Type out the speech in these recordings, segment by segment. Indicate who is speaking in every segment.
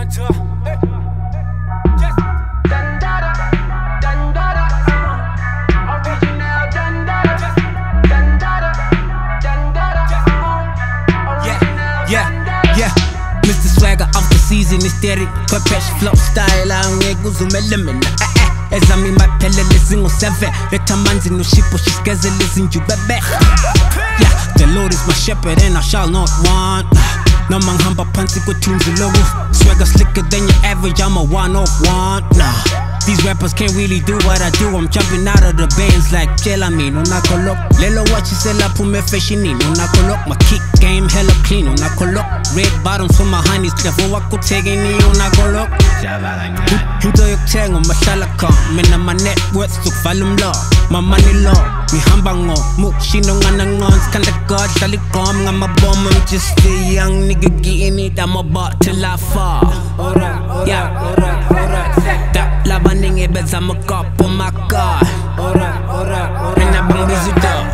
Speaker 1: Mr. Swagger of the season is steady. Perpetual flow style angeke uzumele mina ezami maphelele zingu-7 letha amanzi noshipho shisigezele izinjubebe. Yeah, the Lord is my shepherd and I shall not want. Noma ngihamba phansi kwethunzi loku Swagger slicker than your average, I'm a one-off-one. Nah, these rappers can't really do what I do. I'm jumping out of the bands like Jelami, unakolok Lelo watch laphume fashionini, unakolok my kick game hella clean, unakolok red bottoms for my honeys, never wakuthekeni, unakolok into yokuthenga umahlala khona, mina my net worth sukuvala umlo, my money low, ngihamba ngomushini ongananqonsi, khanda God hlala igqom ngamabomb. I'm just a young nigga getting it, I'm about to lie far. Yeah, labaningi bezama kopo, oh my God. And I bang busy dog.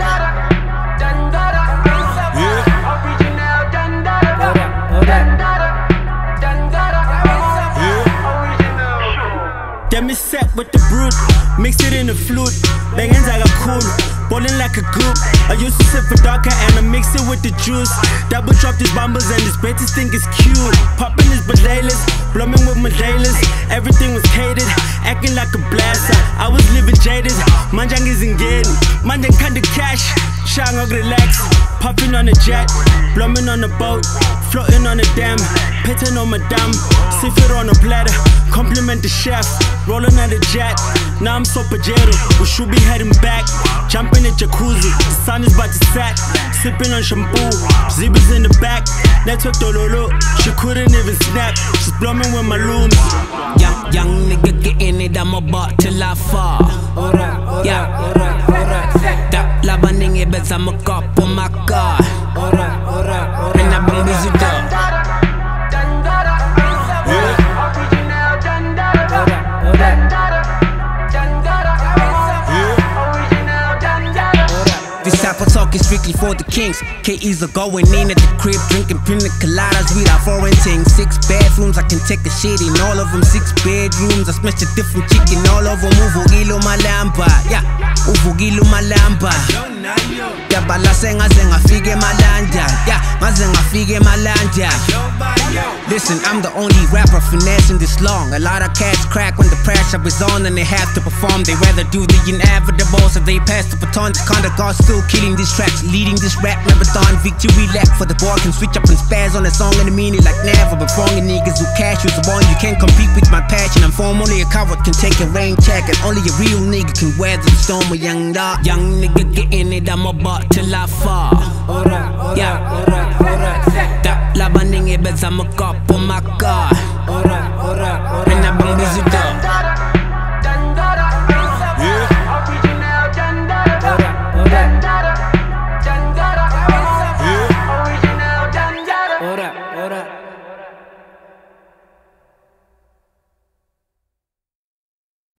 Speaker 2: Get me set with the brute, mix it in the flute. Bangens I got cool, ballin' like a group. I used to sip for darker and I mix it with the juice. Double drop these bombers and these bitches think it's cute. Poppin' these badalas, blooming with my dailies. Everything was catered, acting like a blaster. I was living jaded, manjang isn't getting. Manjang kinda cash, shang relax. Popping on a jet, blooming on a boat, floating on a dam, pitting on my dam, seafood on a platter, compliment the chef, rolling at a jet. Now I'm so pajero, we should be heading back, jumping in jacuzzi, the sun is about to set, sipping on shampoo, Zibas in the back, network dololo, she couldn't even snap, she's blooming with my looms.
Speaker 1: Young nigga getting it, I'm about to lie far. Yeah, that labaningi bezama kopo, oh my God. And I bang busy dog. This type of talk is strictly for the kings. KE's are going in at the crib, drinking pina coladas with our foreign things. 6 bathrooms, I can take a shit in all of them. 6 bedrooms, I smashed a different chicken all of them. Uvugilo malamba, yeah, uvugilo malamba. Yeah, balase ngaze ngafike malanda, yeah, ngaze ngafike malanda. Listen, I'm the only rapper finessing this long. A lot of cats crack when the pressure is on and they have to perform. They rather do the inevitable, so they pass the baton. This kind of God still killing these tracks, leading this rap marathon. Victory lap for the boy can switch up and spaz on a song and mean it like never. But wrong niggas who cash you the one you can't compete with my passion. I'm form only a coward can take a rain check, and only a real nigga can weather the storm. A young dog, young nigga getting it, I'm about to lie far. Yeah, that labaningi bezama kopo, oh my God.